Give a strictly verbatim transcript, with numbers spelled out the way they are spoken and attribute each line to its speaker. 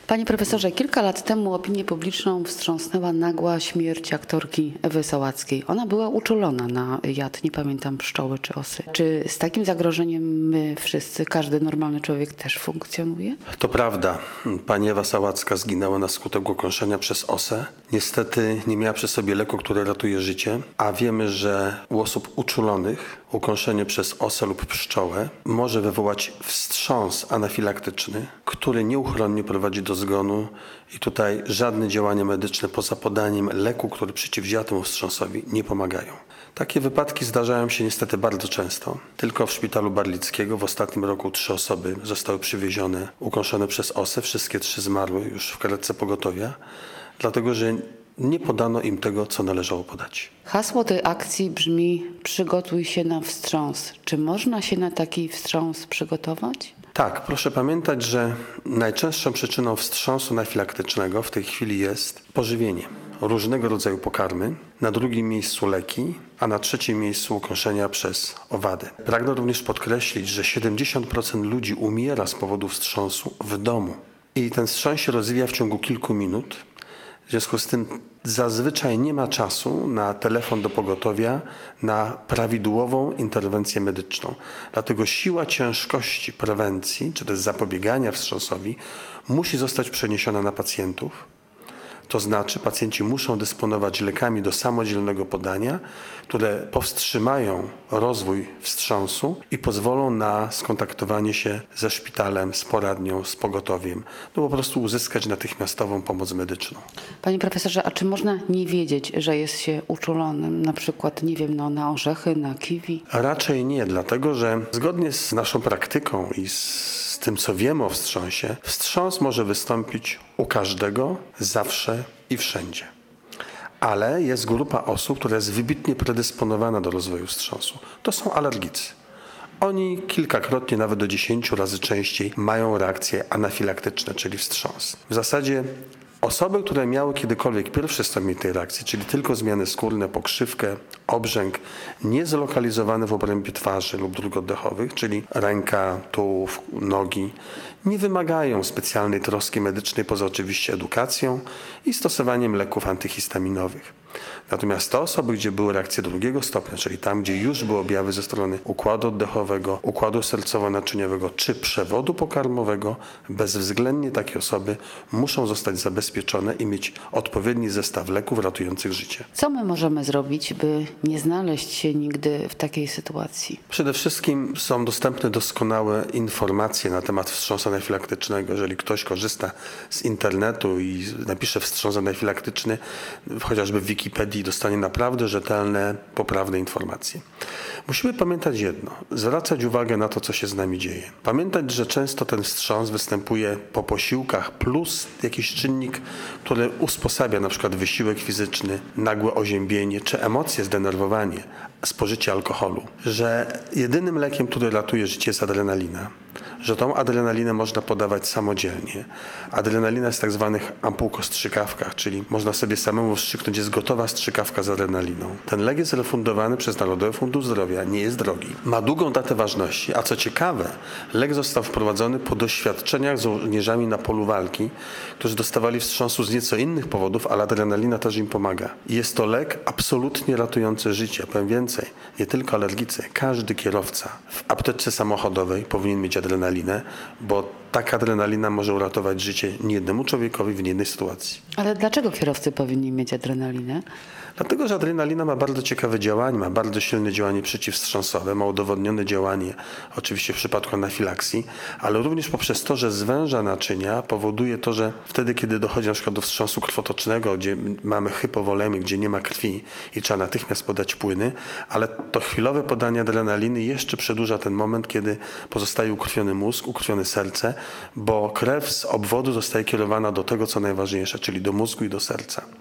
Speaker 1: Panie profesorze, kilka lat temu opinię publiczną wstrząsnęła nagła śmierć aktorki Ewy Sałackiej. Ona była uczulona na jad, nie pamiętam, pszczoły czy osy. Czy z takim zagrożeniem my wszyscy, każdy normalny człowiek też funkcjonuje?
Speaker 2: To prawda. Pani Ewa Sałacka zginęła na skutek ukąszenia przez osę. Niestety nie miała przy sobie leku, który ratuje życie, a wiemy, że u osób uczulonych ukąszenie przez osę lub pszczołę może wywołać wstrząs anafilaktyczny, który nieuchronnie prowadzi do zgonu i tutaj żadne działania medyczne poza podaniem leku, który przeciwdziała temu wstrząsowi, nie pomagają. Takie wypadki zdarzają się niestety bardzo często. Tylko w szpitalu Barlickiego w ostatnim roku trzy osoby zostały przywiezione, ukąszone przez osę. Wszystkie trzy zmarły już w karetce pogotowia, dlatego że nie podano im tego, co należało podać.
Speaker 1: Hasło tej akcji brzmi: przygotuj się na wstrząs. Czy można się na taki wstrząs przygotować?
Speaker 2: Tak, proszę pamiętać, że najczęstszą przyczyną wstrząsu anafilaktycznego w tej chwili jest pożywienie. Różnego rodzaju pokarmy, na drugim miejscu leki, a na trzecim miejscu ukąszenia przez owady. Pragnę również podkreślić, że siedemdziesiąt procent ludzi umiera z powodu wstrząsu w domu. I ten wstrząs się rozwija w ciągu kilku minut. W związku z tym zazwyczaj nie ma czasu na telefon do pogotowia, na prawidłową interwencję medyczną. Dlatego siła ciężkości prewencji, czy też zapobiegania wstrząsowi, musi zostać przeniesiona na pacjentów. To znaczy pacjenci muszą dysponować lekami do samodzielnego podania, które powstrzymają rozwój wstrząsu i pozwolą na skontaktowanie się ze szpitalem, z poradnią, z pogotowiem, no po prostu uzyskać natychmiastową pomoc medyczną.
Speaker 1: Panie profesorze, a czy można nie wiedzieć, że jest się uczulonym, na przykład, nie wiem, no, na orzechy, na kiwi?
Speaker 2: Raczej nie, dlatego że zgodnie z naszą praktyką i z Z tym, co wiemy o wstrząsie, wstrząs może wystąpić u każdego, zawsze i wszędzie. Ale jest grupa osób, która jest wybitnie predysponowana do rozwoju wstrząsu. To są alergicy. Oni kilkakrotnie, nawet do dziesięciu razy częściej mają reakcje anafilaktyczne, czyli wstrząs. W zasadzie osoby, które miały kiedykolwiek pierwszy stopień tej reakcji, czyli tylko zmiany skórne, pokrzywkę, obrzęk, niezlokalizowane w obrębie twarzy lub dróg oddechowych, czyli ręka, tułów, nogi, nie wymagają specjalnej troski medycznej poza oczywiście edukacją i stosowaniem leków antyhistaminowych. Natomiast te osoby, gdzie były reakcje drugiego stopnia, czyli tam, gdzie już były objawy ze strony układu oddechowego, układu sercowo-naczyniowego czy przewodu pokarmowego, bezwzględnie takie osoby muszą zostać zabezpieczone i mieć odpowiedni zestaw leków ratujących życie.
Speaker 1: Co my możemy zrobić, by nie znaleźć się nigdy w takiej sytuacji?
Speaker 2: Przede wszystkim są dostępne doskonałe informacje na temat wstrząsu anafilaktycznego. Jeżeli ktoś korzysta z internetu i napisze wstrząs anafilaktyczny, chociażby w Wikipedii, dostanie naprawdę rzetelne, poprawne informacje. Musimy pamiętać jedno, zwracać uwagę na to, co się z nami dzieje. Pamiętać, że często ten wstrząs występuje po posiłkach plus jakiś czynnik, który usposabia na przykład wysiłek fizyczny, nagłe oziębienie czy emocje, zdenerwowanie, spożycie alkoholu. Że jedynym lekiem, który ratuje życie, jest adrenalina. Że tą adrenalinę można podawać samodzielnie. Adrenalina jest w tak zwanych ampułkostrzykawkach, czyli można sobie samemu wstrzyknąć, jest gotowa strzykawka z adrenaliną. Ten lek jest refundowany przez Narodowy Fundusz Zdrowia, nie jest drogi. Ma długą datę ważności, a co ciekawe, lek został wprowadzony po doświadczeniach z żołnierzami na polu walki, którzy dostawali wstrząsu z nieco innych powodów, ale adrenalina też im pomaga. Jest to lek absolutnie ratujący życie. Powiem więcej, nie tylko alergicy, każdy kierowca w apteczce samochodowej powinien mieć adrenalinę, bo taka adrenalina może uratować życie niejednemu człowiekowi w niejednej sytuacji.
Speaker 1: Ale dlaczego kierowcy powinni mieć adrenalinę?
Speaker 2: Dlatego, że adrenalina ma bardzo ciekawe działanie, ma bardzo silne działanie przeciwwstrząsowe, ma udowodnione działanie oczywiście w przypadku anafilaksji, ale również poprzez to, że zwęża naczynia, powoduje to, że wtedy, kiedy dochodzi na przykład do wstrząsu krwotocznego, gdzie mamy hypowolemię, gdzie nie ma krwi i trzeba natychmiast podać płyny, ale to chwilowe podanie adrenaliny jeszcze przedłuża ten moment, kiedy pozostaje ukrwiony mózg, ukrwione serce, bo krew z obwodu zostaje kierowana do tego, co najważniejsze, czyli do mózgu i do serca.